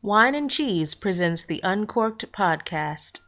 Wine and Cheese presents the Uncorked Podcast.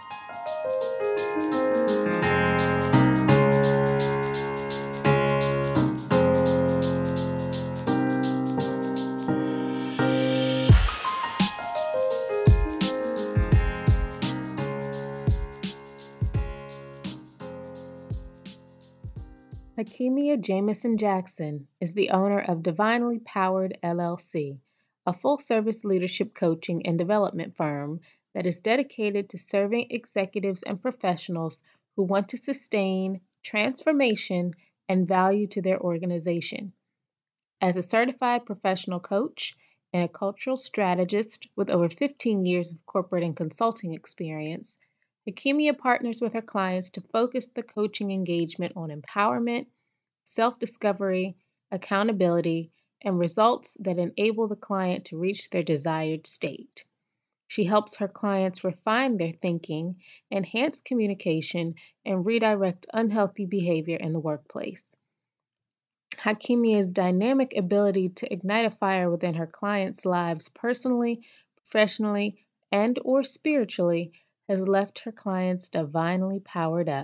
Hakemia Jamison Jackson is the owner of Divinely Powered LLC, a full-service leadership coaching and development firm that is dedicated to serving executives and professionals who want to sustain transformation and value to their organization. As a certified professional coach and a cultural strategist with over 15 years of corporate and consulting experience, Hakemia partners with her clients to focus the coaching engagement on empowerment, self-discovery, accountability, and results that enable the client to reach their desired state. She helps her clients refine their thinking, enhance communication, and redirect unhealthy behavior in the workplace. Hakemia's dynamic ability to ignite a fire within her clients' lives personally, professionally, and/or spiritually has left her clients divinely powered up.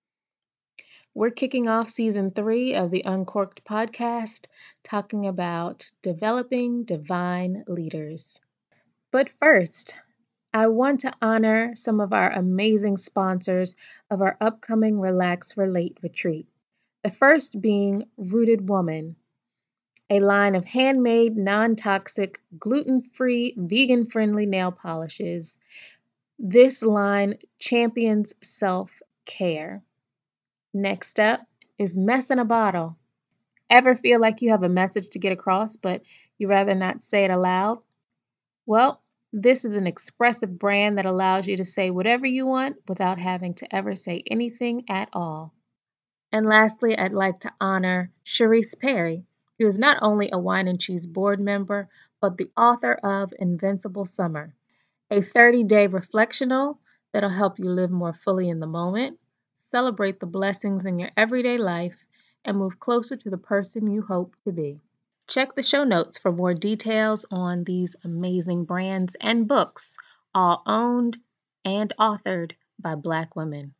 We're kicking off season 3 of the Uncorked Podcast, talking about developing divine leaders. But first, I want to honor some of our amazing sponsors of our upcoming Relax Relate retreat. The first being Rooted Woman, a line of handmade, non-toxic, gluten-free, vegan-friendly nail polishes. This line champions self-care. Next up is Mess in a Bottle. Ever feel like you have a message to get across, but you rather not say it aloud? Well, this is an expressive brand that allows you to say whatever you want without having to ever say anything at all. And lastly, I'd like to honor Sharice Perry, who is not only a Wine and Cheese board member, but the author of Invincible Summer, a 30-day reflectional that'll help you live more fully in the moment, celebrate the blessings in your everyday life, and move closer to the person you hope to be. Check the show notes for more details on these amazing brands and books, all owned and authored by Black women.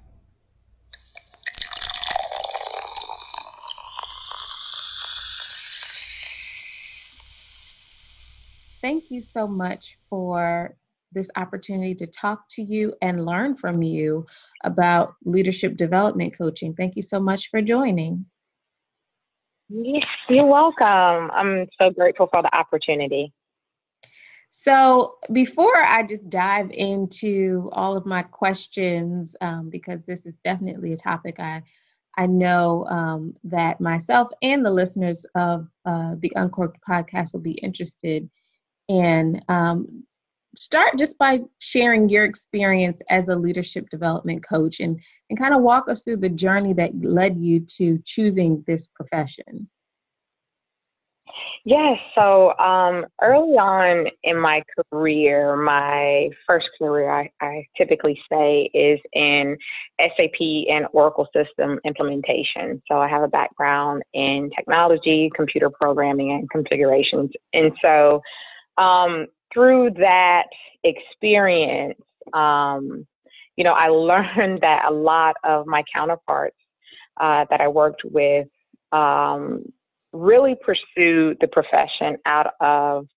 Thank you so much for this opportunity to talk to you and learn from you about leadership development coaching. Thank you so much for joining. Yes, you're welcome. I'm so grateful for the opportunity. So before I just dive into all of my questions, because this is definitely a topic I know that myself and the listeners of the Uncorked Podcast will be interested in. Start just by sharing your experience as a leadership development coach and kind of walk us through the journey that led you to choosing this profession. Yes, so early on in my career, my first career, I typically say, is in SAP and Oracle system implementation. So I have a background in technology, computer programming, and configurations. And so through that experience, I learned that a lot of my counterparts that I worked with really pursued the profession out of,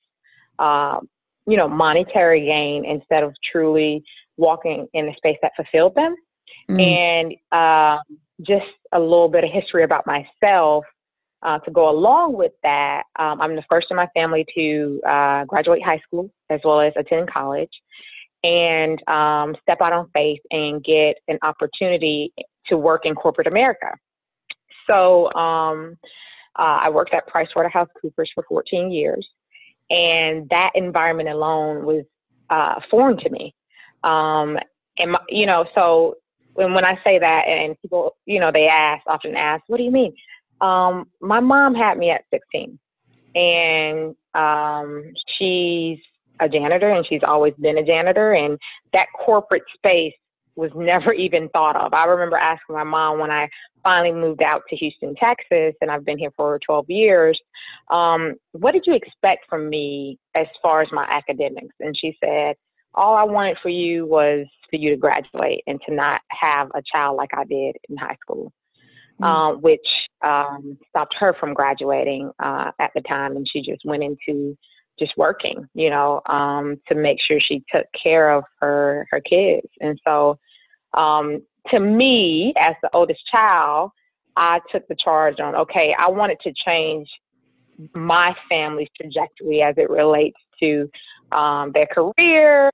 monetary gain instead of truly walking in a space that fulfilled them. And just a little bit of history about myself. To go along with that, I'm the first in my family to graduate high school as well as attend college and step out on faith and get an opportunity to work in corporate America. So I worked at PricewaterhouseCoopers for 14 years, and that environment alone was foreign to me. So when I say that and people, they often ask, what do you mean? My mom had me at 16, and she's a janitor, and she's always been a janitor, and that corporate space was never even thought of. I remember asking my mom when I finally moved out to Houston, Texas, and I've been here for 12 years, what did you expect from me as far as my academics? And she said, all I wanted for you was for you to graduate and to not have a child like I did in high school, which stopped her from graduating at the time. And she just went into just working, to make sure she took care of her kids. And so to me, as the oldest child, I took the charge on, okay, I wanted to change my family's trajectory as it relates to their career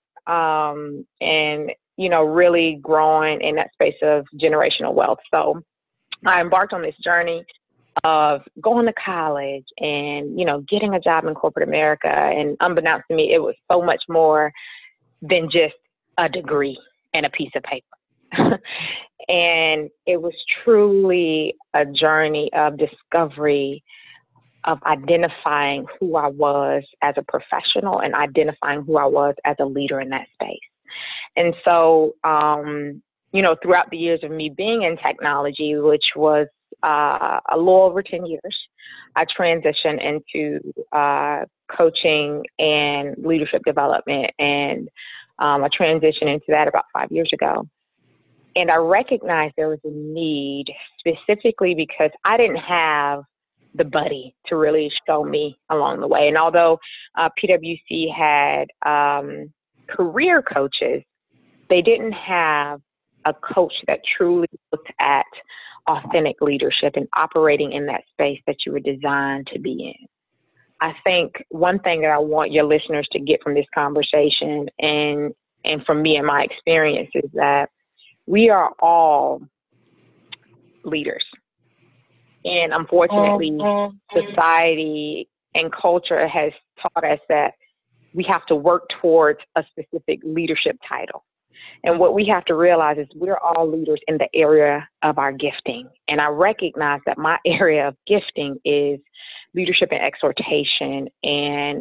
and, really growing in that space of generational wealth. So I embarked on this journey of going to college and, getting a job in corporate America. And unbeknownst to me, it was so much more than just a degree and a piece of paper. And it was truly a journey of discovery, of identifying who I was as a professional and identifying who I was as a leader in that space. And so, throughout the years of me being in technology, which was a little over 10 years, I transitioned into coaching and leadership development. And I transitioned into that about 5 years ago. And I recognized there was a need specifically because I didn't have the buddy to really show me along the way. And although PwC had career coaches, they didn't have a coach that truly looked at authentic leadership and operating in that space that you were designed to be in. I think one thing that I want your listeners to get from this conversation and from me and my experience is that we are all leaders. And unfortunately, society and culture has taught us that we have to work towards a specific leadership title. And what we have to realize is we're all leaders in the area of our gifting. And I recognize that my area of gifting is leadership and exhortation and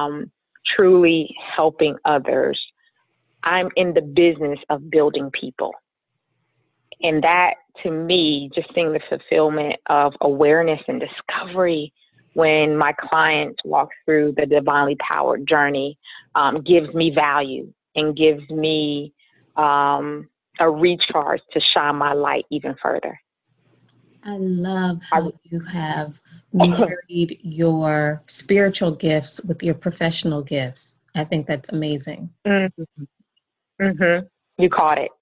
truly helping others. I'm in the business of building people. And that, to me, just seeing the fulfillment of awareness and discovery when my clients walk through the divinely powered journey gives me value and gives me a recharge to shine my light even further. I love how you have married your spiritual gifts with your professional gifts. I think that's amazing. Mm-hmm. Mm-hmm. You caught it.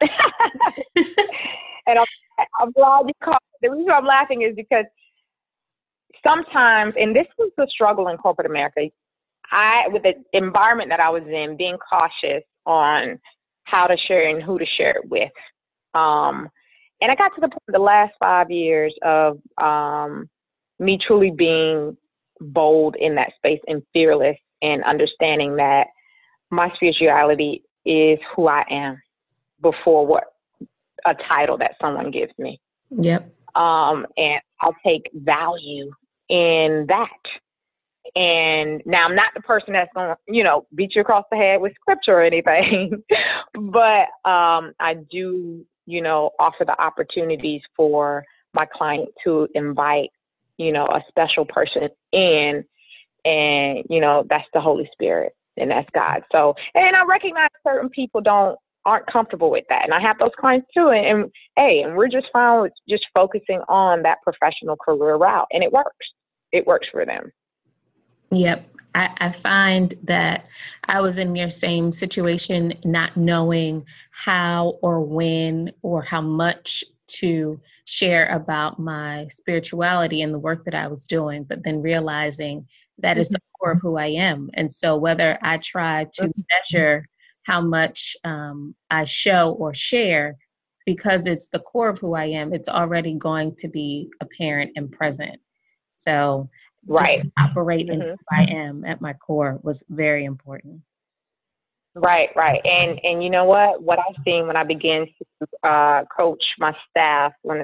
And I'm glad you caught it. The reason I'm laughing is because sometimes, and this was the struggle in corporate America, with the environment that I was in, being cautious on how to share and who to share it with. And I got to the point the last 5 years of me truly being bold in that space and fearless and understanding that my spirituality is who I am before what a title that someone gives me. Yep. And I'll take value in that. And now I'm not the person that's going to, beat you across the head with scripture or anything, but I do, offer the opportunities for my client to invite, a special person in, and, that's the Holy Spirit and that's God. So, and I recognize certain people aren't comfortable with that. And I have those clients too. And we're just fine with just focusing on that professional career route. And it works. It works for them. Yep. I find that I was in your same situation, not knowing how or when or how much to share about my spirituality and the work that I was doing, but then realizing that is the core of who I am. And so whether I try to measure how much I show or share, because it's the core of who I am, it's already going to be apparent and present. So right. Operate in who I am at my core was very important. Right. And you know what I've seen when I began to coach my staff when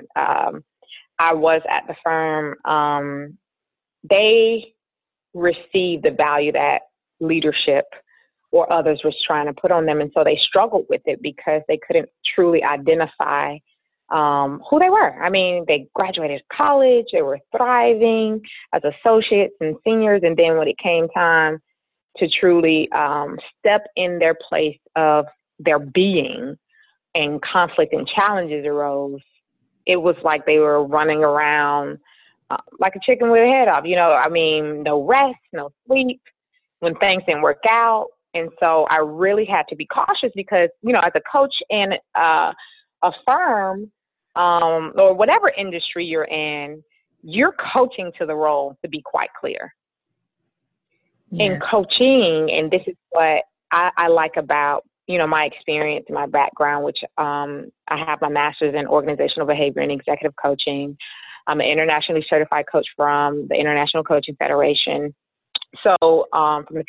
I was at the firm, they received the value that leadership or others was trying to put on them. And so they struggled with it because they couldn't truly identify who they were. I mean, they graduated college, they were thriving as associates and seniors. And then when it came time to truly step in their place of their being and conflict and challenges arose, it was like they were running around like a chicken with a head off. I mean, no rest, no sleep when things didn't work out. And so I really had to be cautious because, as a coach in a firm or whatever industry you're in, you're coaching to the role, to be quite clear. Yeah. In coaching, and this is what I like about, my experience and my background, which I have my master's in organizational behavior and executive coaching. I'm an internationally certified coach from the International Coaching Federation. So from the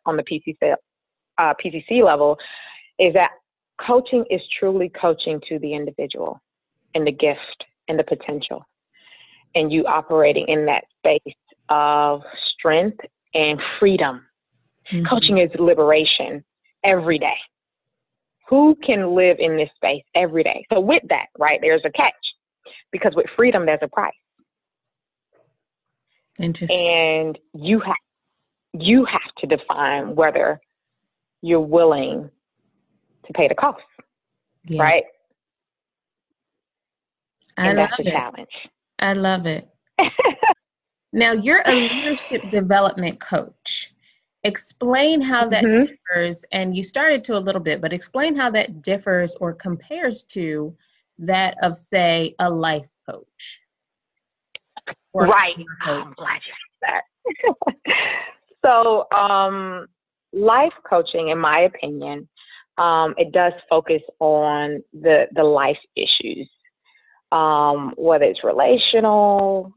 PCC level, is that coaching is truly coaching to the individual and the gift and the potential, and you operating in that space of strength and freedom. Mm-hmm. Coaching is liberation every day. Who can live in this space every day? So with that, right, there's a catch, because with freedom, there's a price. Interesting. And you have to define whether you're willing to pay the cost, right? And that's the challenge. I love it. Now, you're a leadership development coach. Explain how that differs, and you started to a little bit, but explain how that differs or compares to that of, say, a life coach. Right. I'm glad you said that. So, life coaching, in my opinion, it does focus on the life issues, whether it's relational,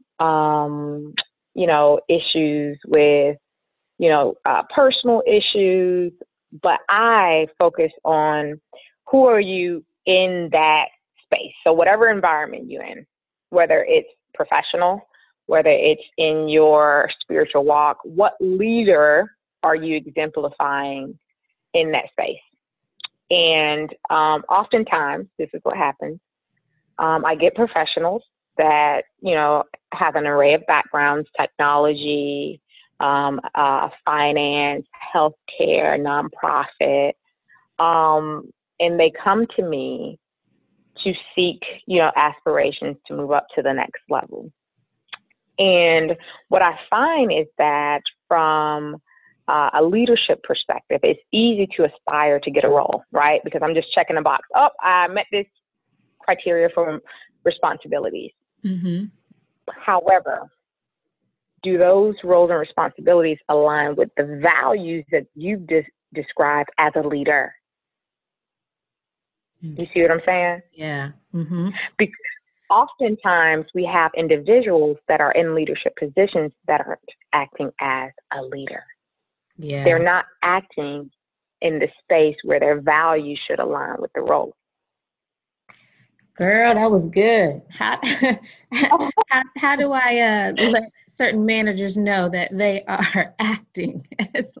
issues with, personal issues, but I focus on who are you in that space. So whatever environment you're in, whether it's professional, whether it's in your spiritual walk, what leader are you exemplifying in that space? And oftentimes, this is what happens. I get professionals that, have an array of backgrounds: technology, finance, healthcare, nonprofit. And they come to me to seek, aspirations to move up to the next level. And what I find is that from a leadership perspective, it's easy to aspire to get a role, right? Because I'm just checking a box. Oh, I met this criteria for responsibilities. Mm-hmm. However, do those roles and responsibilities align with the values that you've described as a leader? You see what I'm saying? Yeah. Mm-hmm. Because oftentimes we have individuals that are in leadership positions that aren't acting as a leader. Yeah. They're not acting in the space where their values should align with the role. Girl, that was good. How do I let certain managers know that they are acting as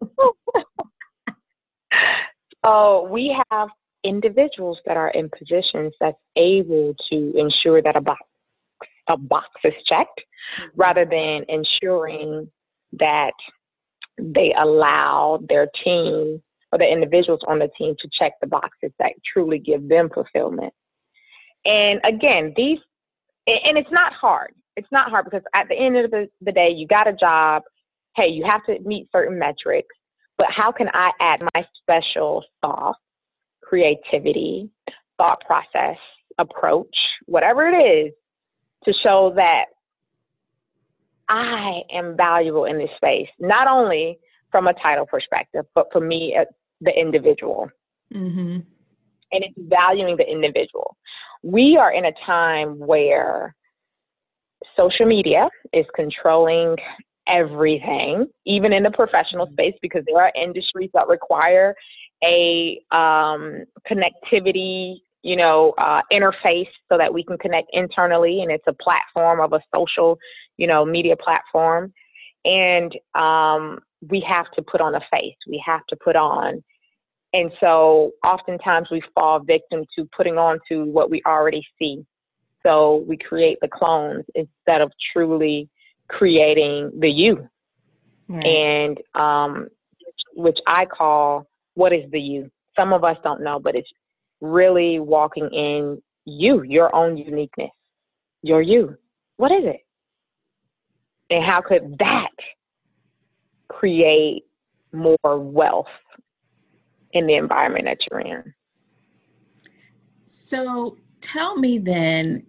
Oh, we have individuals that are in positions that's able to ensure that a box is checked, rather than ensuring that they allow their team or the individuals on the team to check the boxes that truly give them fulfillment. And again, and it's not hard. It's not hard because at the end of the day, you got a job. Hey, you have to meet certain metrics, but how can I add my special sauce, creativity, thought process, approach, whatever it is, to show that I am valuable in this space, not only from a title perspective, but for me as the individual. Mm-hmm. And it's valuing the individual. We are in a time where social media is controlling everything, even in the professional space, because there are industries that require a connectivity, interface so that we can connect internally. And it's a platform of a social, media platform. And we have to put on a face. We have to put on And so oftentimes we fall victim to putting on to what we already see. So we create the clones instead of truly creating the you. Right. And which I call, what is the you? Some of us don't know, but it's really walking in you, your own uniqueness, your you. What is it? And how could that create more wealth in the environment that you're in? So tell me then,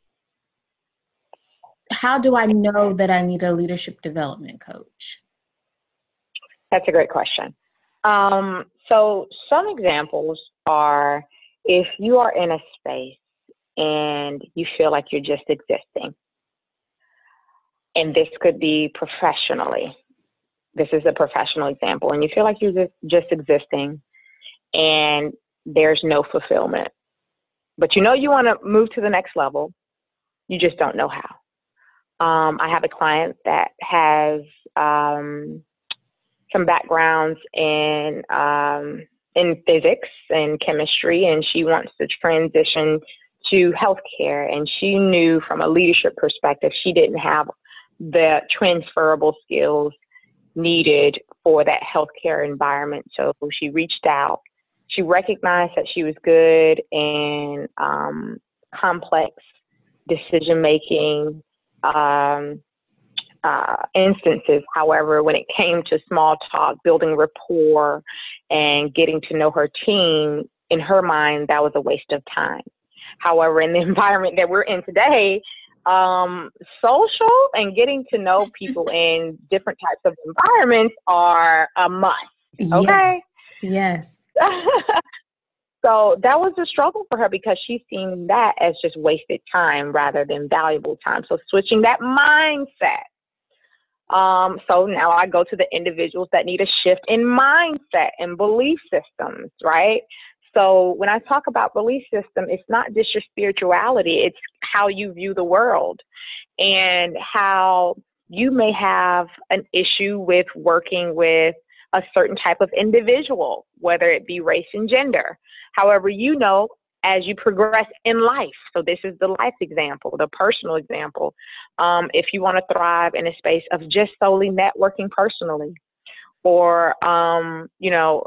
how do I know that I need a leadership development coach? That's a great question. So some examples are, if you are in a space and you feel like you're just existing, and this could be professionally. This is a professional example, and you feel like you're just existing and there's no fulfillment, but you know you want to move to the next level, you just don't know how. I have a client that has some backgrounds in physics and chemistry, and she wants to transition to healthcare. And she knew from a leadership perspective, she didn't have the transferable skills needed for that healthcare environment. So she reached out. She recognized that she was good in complex decision-making instances. However, when it came to small talk, building rapport, and getting to know her team, in her mind, that was a waste of time. However, in the environment that we're in today, social and getting to know people in different types of environments are a must. Okay? Yes. So that was a struggle for her because she's seen that as just wasted time rather than valuable time. So switching that mindset. So now I go to the individuals that need a shift in mindset and belief systems, right? So when I talk about belief system, it's not just your spirituality, it's how you view the world and how you may have an issue with working with a certain type of individual, whether it be race and gender. However, you know, as you progress in life. So this is the life example, the personal example. If you want to thrive in a space of just solely networking personally, or, you know,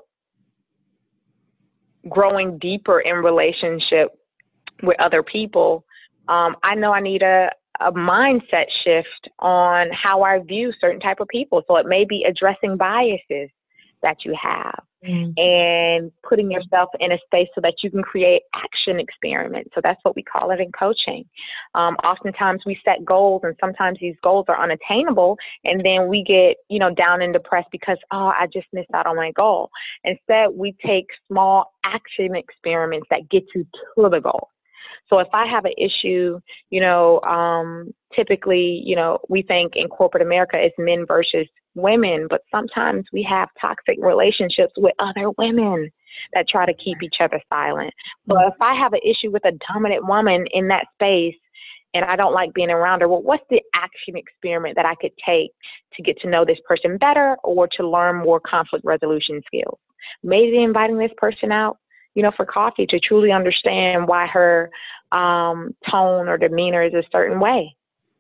growing deeper in relationship with other people, I know I need a mindset shift on how I view certain type of people. So it may be addressing biases that you have and putting yourself in a space so that you can create action experiments. So that's what we call it in coaching. Oftentimes we set goals, and sometimes these goals are unattainable, and then we get, you know, down and depressed because, oh, I just missed out on my goal. Instead, we take small action experiments that get you to the goal. So if I have an issue, you know, typically, you know, we think in corporate America it's men versus women, but sometimes we have toxic relationships with other women that try to keep each other silent. But if I have an issue with a dominant woman in that space and I don't like being around her, well, what's the action experiment that I could take to get to know this person better or to learn more conflict resolution skills? Maybe inviting this person out, you know, for coffee to truly understand why her tone or demeanor is a certain way.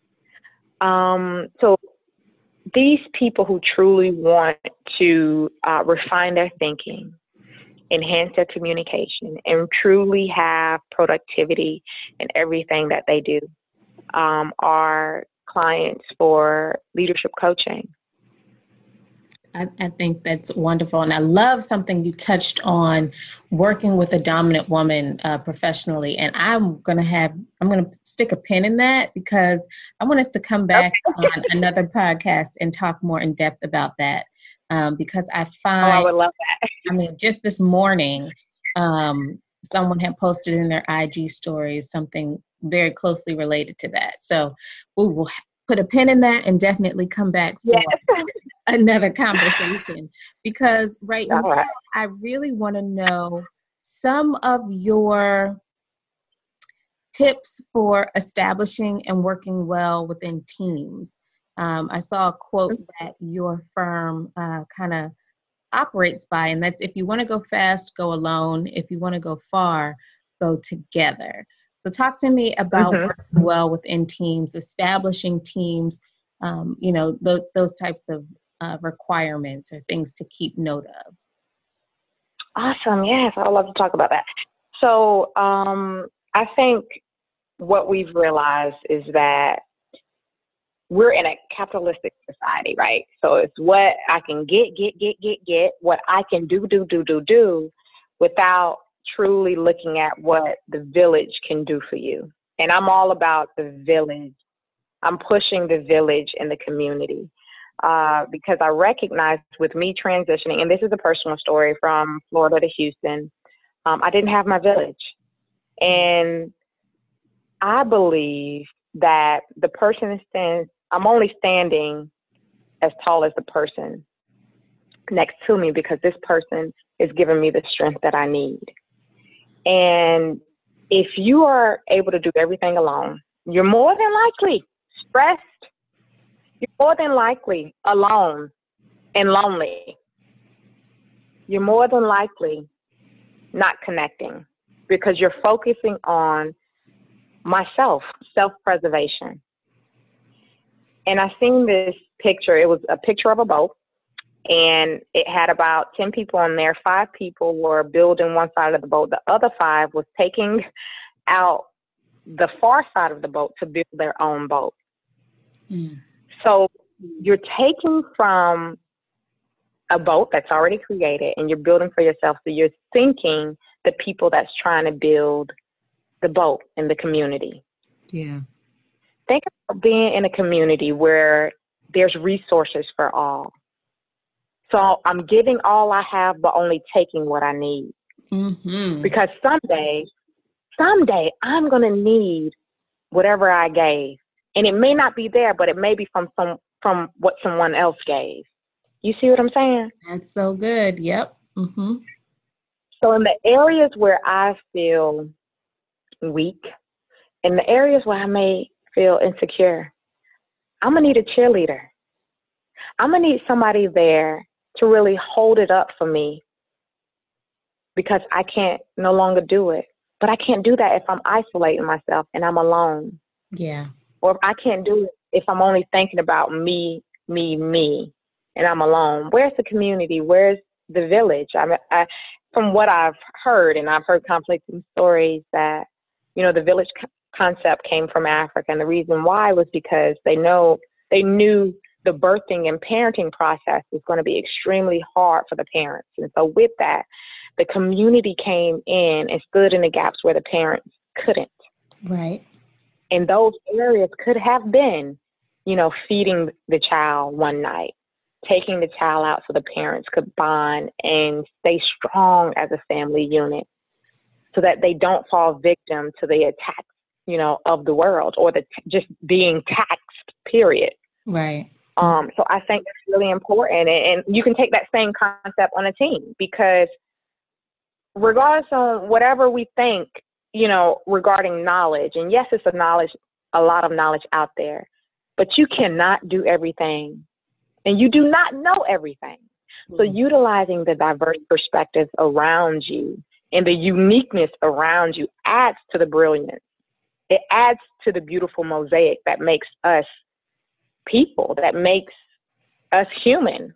So these people who truly want to refine their thinking, enhance their communication, and truly have productivity in everything that they do are clients for leadership coaching. I think that's wonderful. And I love something you touched on, working with a dominant woman professionally. And I'm going to stick a pin in that because I want us to come back on another podcast and talk more in depth about that. Because I find, I would love that. I mean, just this morning, someone had posted in their IG stories something very closely related to that. So we will put a pin in that and definitely come back for another conversation, because now I really want to know some of your tips for establishing and working well within teams. I saw a quote that your firm kind of operates by, and that's if you want to go fast, go alone. If you want to go far, go together. So talk to me about Mm-hmm. working well within teams, establishing teams, those types of requirements or things to keep note of. Awesome. Yes, I'd love to talk about that. So I think what we've realized is that we're in a capitalistic society, right? So it's what I can get, what I can do, without truly looking at what the village can do for you. And I'm all about the village. I'm pushing the village and the community because I recognize with me transitioning, and this is a personal story from Florida to Houston, I didn't have my village. And I believe that the person I'm only standing as tall as the person next to me because this person is giving me the strength that I need. And if you are able to do everything alone, you're more than likely stressed. You're more than likely alone and lonely. You're more than likely not connecting because you're focusing on self-preservation. And I seen this picture. It was a picture of a boat, and it had about 10 people on there. 5 people were building one side of the boat. The other 5 was taking out the far side of the boat to build their own boat. Mm. So you're taking from a boat that's already created and you're building for yourself. So you're thinking the people that's trying to build the boat in the community. Yeah. Think about being in a community where there's resources for all. So I'm giving all I have, but only taking what I need. Mm-hmm. Because someday I'm going to need whatever I gave. And it may not be there, but it may be from what someone else gave. You see what I'm saying? That's so good. Yep. Mm-hmm. So in the areas where I feel weak, in the areas where I may feel insecure, I'm going to need a cheerleader. I'm going to need somebody there to really hold it up for me because I can't no longer do it. But I can't do that if I'm isolating myself and I'm alone. Yeah. Or I can't do it if I'm only thinking about me, and I'm alone. Where's the community? Where's the village? From what I've heard, and I've heard conflicting stories that, the village concept came from Africa. And the reason why was because they knew the birthing and parenting process was going to be extremely hard for the parents. And so with that, the community came in and stood in the gaps where the parents couldn't. Right. And those areas could have been, feeding the child one night, taking the child out so the parents could bond and stay strong as a family unit so that they don't fall victim to the attacks, of the world or just being taxed, period. Right. So I think that's really important. And you can take that same concept on a team because regardless of whatever we think, regarding knowledge, and yes, it's a lot of knowledge out there, but you cannot do everything and you do not know everything. Mm-hmm. So utilizing the diverse perspectives around you and the uniqueness around you adds to the brilliance. It adds to the beautiful mosaic that makes us people, that makes us human.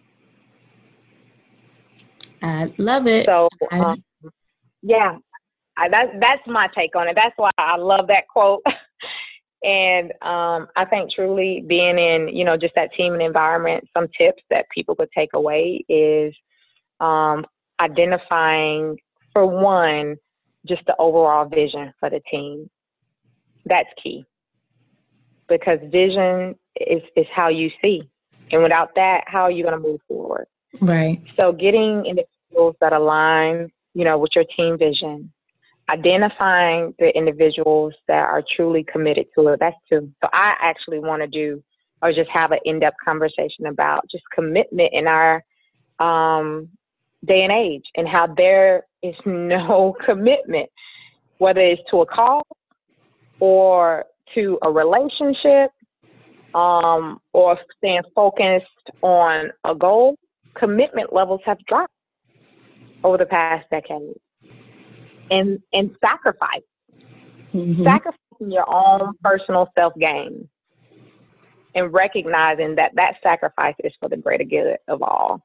I love it. So, yeah. That's my take on it. That's why I love that quote. And I think truly being in, just that team and environment, some tips that people could take away is identifying, for one, just the overall vision for the team. That's key. Because vision is how you see. And without that, how are you going to move forward? Right. So getting individuals that align, with your team vision, identifying the individuals that are truly committed to it. That's 2. So I actually want to do or just have an in-depth conversation about just commitment in our day and age and how there is no commitment, whether it's to a cause or to a relationship or staying focused on a goal. commitment levels have dropped over the past decade. And sacrificing your own personal self-gain and recognizing that sacrifice is for the greater good of all.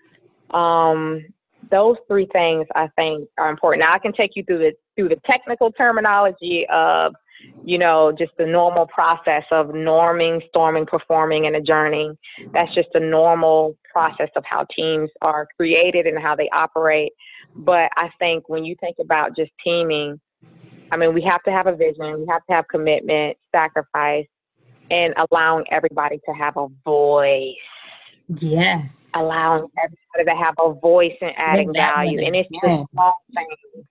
Those three things I think are important. Now I can take you through the technical terminology of, just the normal process of norming, storming, performing, and adjourning. That's just a normal process of how teams are created and how they operate. But I think when you think about just teaming, we have to have a vision, we have to have commitment, sacrifice, and allowing everybody to have a voice. Yes. Allowing everybody to have a voice and adding value. And it's just small things.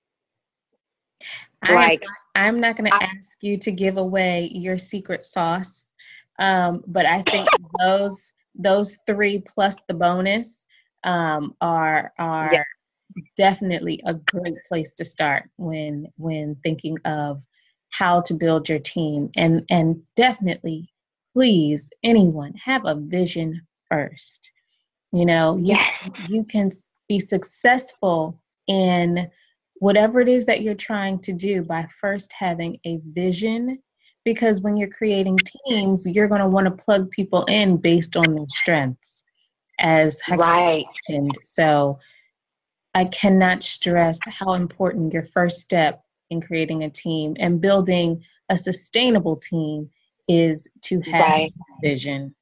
I'm not going to ask you to give away your secret sauce, but I think those three plus the bonus are definitely a great place to start when thinking of how to build your team. And definitely, please, anyone, have a vision first. You can be successful in whatever it is that you're trying to do by first having a vision, because when you're creating teams, you're going to want to plug people in based on their strengths, as Hakeem mentioned. So I cannot stress how important your first step in creating a team and building a sustainable team is to have a vision.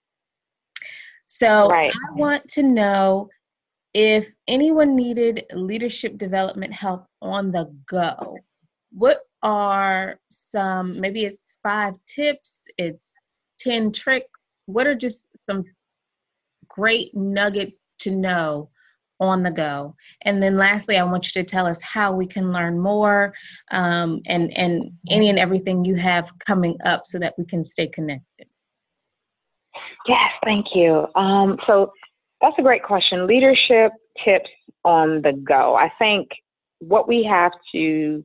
So I want to know if anyone needed leadership development help on the go. What are some, maybe it's 5 tips, it's 10 tricks. What are just some great nuggets to know on the go? And then lastly, I want you to tell us how we can learn more, and any and everything you have coming up so that we can stay connected. Yes, thank you. So that's a great question. Leadership tips on the go. I think what we have to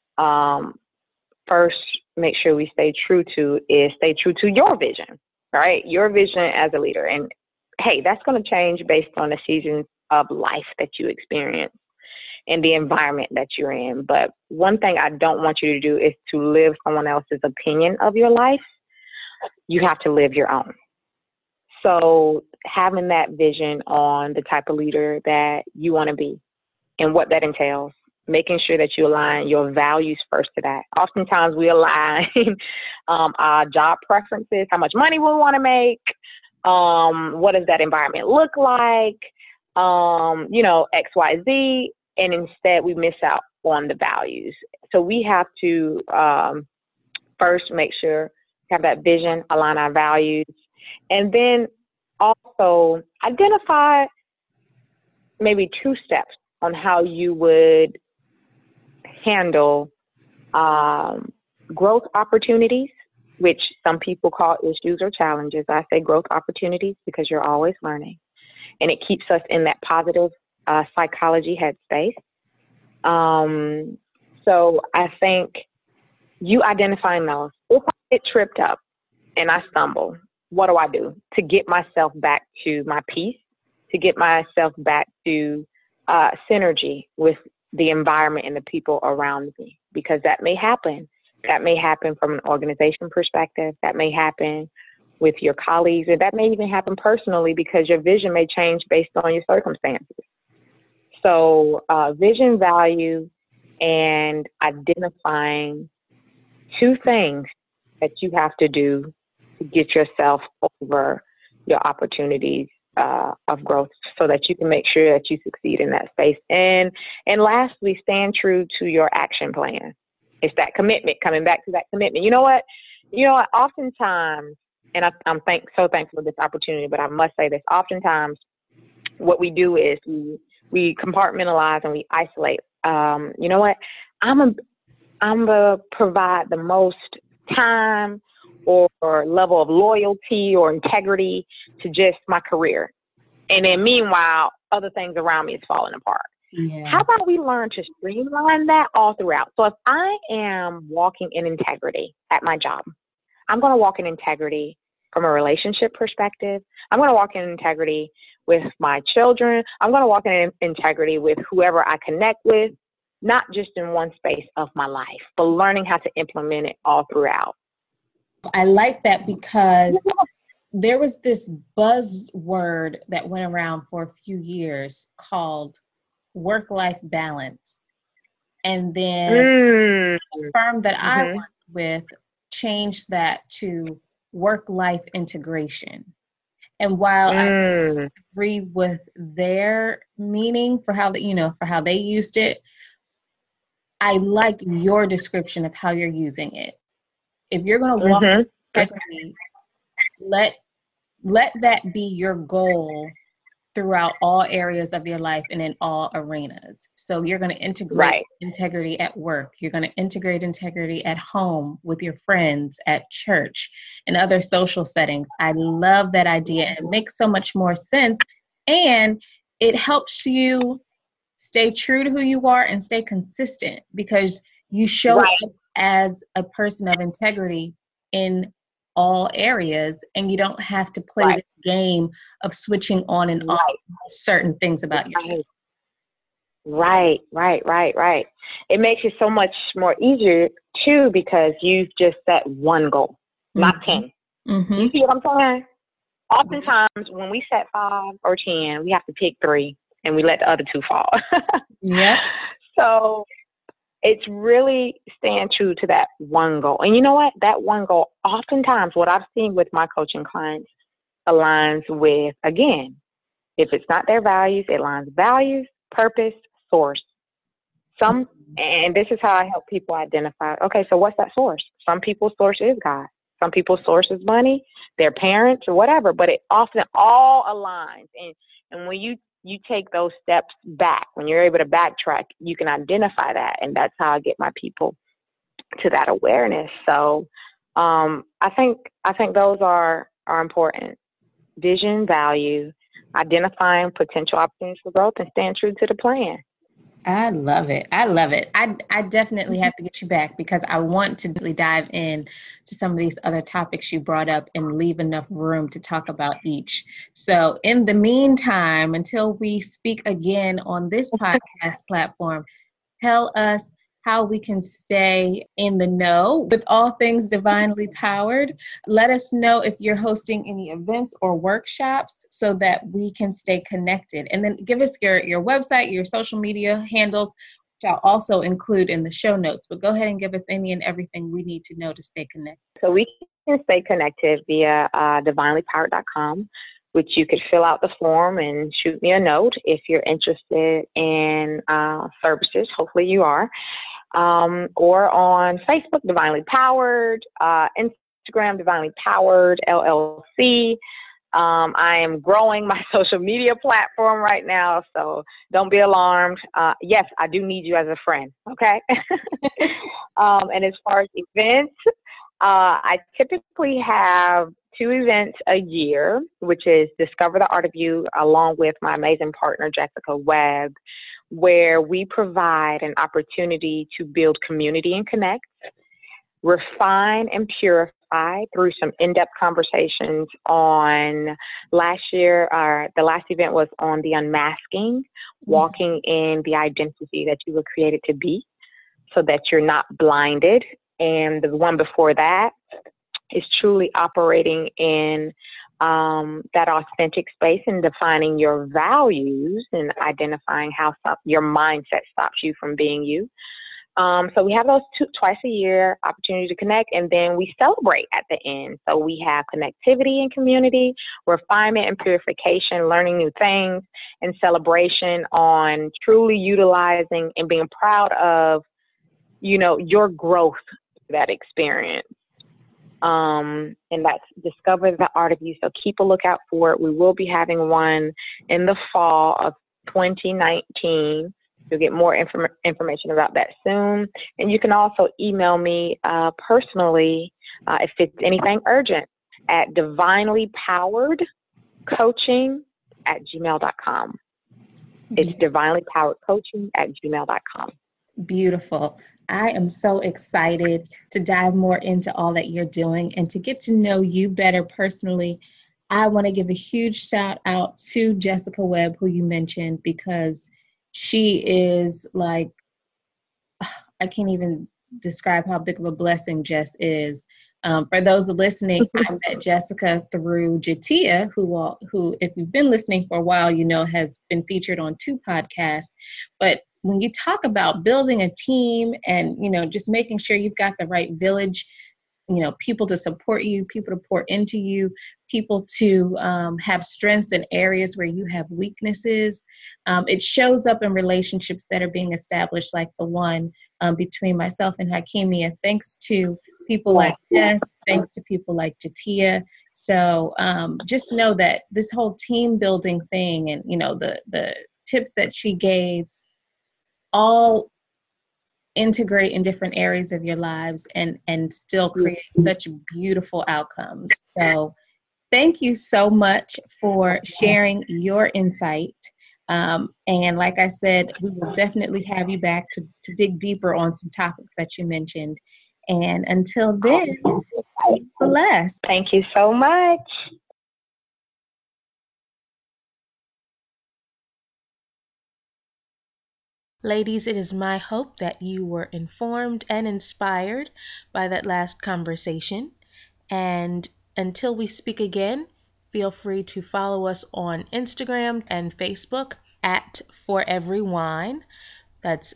first make sure we stay true to your vision, right? Your vision as a leader. And hey, that's going to change based on the seasons of life that you experience and the environment that you're in. But one thing I don't want you to do is to live someone else's opinion of your life. You have to live your own. So having that vision on the type of leader that you want to be and what that entails, making sure that you align your values first to that. Oftentimes we align our job preferences, how much money we want to make, what does that environment look like, X, Y, Z, and instead we miss out on the values. So we have to first make sure we have that vision, align our values, and then also identify maybe 2 steps on how you would handle growth opportunities, which some people call issues or challenges. I say growth opportunities because you're always learning, and it keeps us in that positive psychology headspace. So I think you identifying those. If I get tripped up and I stumble, what do I do to get myself back to my peace, to get myself back to synergy with the environment and the people around me? Because that may happen. That may happen from an organization perspective. That may happen with your colleagues, and that may even happen personally because your vision may change based on your circumstances. So vision, value, and identifying 2 things that you have to do to get yourself over your opportunities of growth so that you can make sure that you succeed in that space. And lastly, stand true to your action plan. It's that commitment, coming back to that commitment. You know what? Oftentimes, and I'm so thankful for this opportunity, but I must say this, oftentimes what we do is we compartmentalize and we isolate. You know what? I'm gonna provide the most time or level of loyalty or integrity to just my career. And then meanwhile, other things around me is falling apart. Yeah. How about we learn to streamline that all throughout? So if I am walking in integrity at my job, I'm going to walk in integrity from a relationship perspective. I'm going to walk in integrity with my children. I'm going to walk in integrity with whoever I connect with, not just in one space of my life, but learning how to implement it all throughout. I like that because there was this buzzword that went around for a few years called work-life balance. And then the firm that I worked with changed that to work-life integration. And while I agree with their meaning for how they used it, I like your description of how you're using it. If you're going to walk with integrity, let that be your goal throughout all areas of your life and in all arenas. So you're going to integrate integrity at work. You're going to integrate integrity at home, with your friends, at church, and other social settings. I love that idea. It makes so much more sense. And it helps you stay true to who you are and stay consistent, because you show up as a person of integrity in all areas, and you don't have to play this game of switching on and off certain things about yourself. Right. It makes it so much more easier too, because you've just set one goal, not 10. You see what I'm saying? Oftentimes when we set 5 or 10, we have to pick 3 and we let the other 2 fall. So it's really staying true to that one goal. And you know what? That one goal, oftentimes what I've seen with my coaching clients, aligns with, again, if it's not their values, it aligns values, purpose, source. And this is how I help people identify, okay, so what's that source? Some people's source is God. Some people's source is money, their parents, or whatever, but it often all aligns. And when you take those steps back, when you're able to backtrack, you can identify that. And that's how I get my people to that awareness. So I think those are important. Vision, value, identifying potential opportunities for growth, and staying true to the plan. I love it. I definitely have to get you back, because I want to really dive in to some of these other topics you brought up and leave enough room to talk about each. So in the meantime, until we speak again on this podcast platform, tell us how we can stay in the know with all things divinely powered. Let us know if you're hosting any events or workshops so that we can stay connected. And then give us your website, your social media handles, which I'll also include in the show notes. But go ahead and give us any and everything we need to know to stay connected. So we can stay connected via divinelypowered.com, which you could fill out the form and shoot me a note if you're interested in services. Hopefully you are. Or on Facebook, Divinely Powered, Instagram, Divinely Powered, LLC. I am growing my social media platform right now, so don't be alarmed. Yes, I do need you as a friend, okay? And as far as events, I typically have 2 events a year, which is Discover the Art of You, along with my amazing partner, Jessica Webb, where we provide an opportunity to build community and connect, refine and purify through some in-depth conversations on last year. The last event was on the unmasking, walking in the identity that you were created to be so that you're not blinded. And the one before that is truly operating in that authentic space and defining your values and identifying how your mindset stops you from being you. So we have those twice a year, opportunity to connect, and then we celebrate at the end. So we have connectivity and community, refinement and purification, learning new things, and celebration on truly utilizing and being proud of, your growth through that experience. And that's Discover the Art of You. So keep a lookout for it. We will be having one in the fall of 2019. You'll get more information about that soon. And you can also email me personally if it's anything urgent at divinelypoweredcoaching@gmail.com. It's divinelypoweredcoaching@gmail.com. Beautiful. I am so excited to dive more into all that you're doing and to get to know you better personally. I want to give a huge shout out to Jessica Webb, who you mentioned, because she is like, I can't even describe how big of a blessing Jess is. For those listening, I met Jessica through Jatia, who, if you've been listening for a while, you know has been featured on 2 podcasts. But when you talk about building a team and, just making sure you've got the right village, people to support you, people to pour into you, people to have strengths in areas where you have weaknesses. It shows up in relationships that are being established, like the one between myself and Hakimia, thanks to people like Jess, thanks to people like Jatia. So just know that this whole team building thing and, the tips that she gave all integrate in different areas of your lives and still create such beautiful outcomes. So thank you so much for sharing your insight. And like I said, we will definitely have you back to dig deeper on some topics that you mentioned. And until then, be blessed. Thank you so much. Ladies, it is my hope that you were informed and inspired by that last conversation. And until we speak again, feel free to follow us on Instagram and Facebook at For Every Wine. That's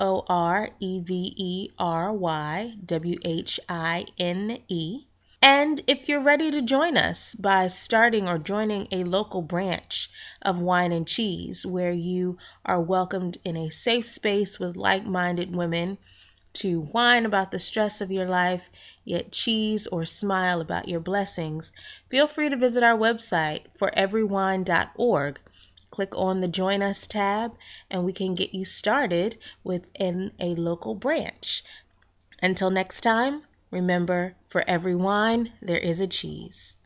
FOREVERYWHINE. And if you're ready to join us by starting or joining a local branch of Wine and Cheese, where you are welcomed in a safe space with like-minded women to whine about the stress of your life, yet cheese or smile about your blessings, feel free to visit our website, foreverywine.org. Click on the Join Us tab, and we can get you started within a local branch. Until next time, remember, for every wine, there is a cheese.